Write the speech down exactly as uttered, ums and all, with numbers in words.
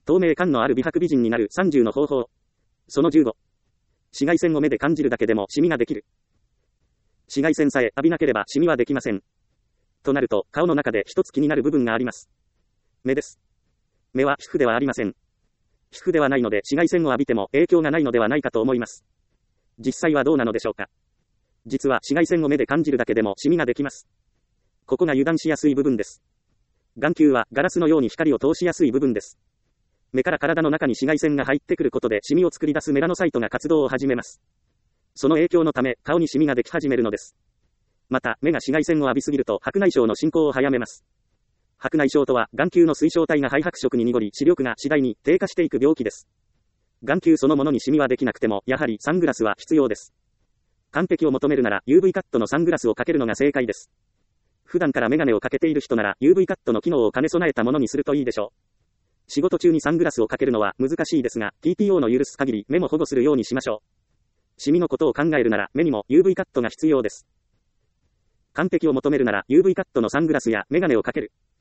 透明感のある美白美人になるさんじゅうの方法。そのじゅうご。紫外線を目で感じるだけでもシミができる。紫外線さえ浴びなければシミはできません。となると、顔の中で一つ気になる部分があります。目です。目は皮膚ではありません。皮膚ではないので紫外線を浴びても影響がないのではないかと思います。実際はどうなのでしょうか。実は紫外線を目で感じるだけでもシミができます。ここが油断しやすい部分です。眼球はガラスのように光を通しやすい部分です。目から体の中に紫外線が入ってくることでシミを作り出すメラノサイトが活動を始めます。その影響のため顔にシミができ始めるのです。また、目が紫外線を浴びすぎると白内障の進行を早めます。白内障とは眼球の水晶体が灰白色に濁り視力が次第に低下していく病気です。眼球そのものにシミはできなくても、やはりサングラスは必要です。完璧を求めるなら ユーブイ カットのサングラスをかけるのが正解です。普段からメガネをかけている人なら ユーブイ カットの機能を兼ね備えたものにするといいでしょう。仕事中にサングラスをかけるのは難しいですが、ティーピーオー の許す限り目も保護するようにしましょう。シミのことを考えるなら目にも ユーブイ カットが必要です。完璧を求めるなら ユーブイ カットのサングラスやメガネをかける。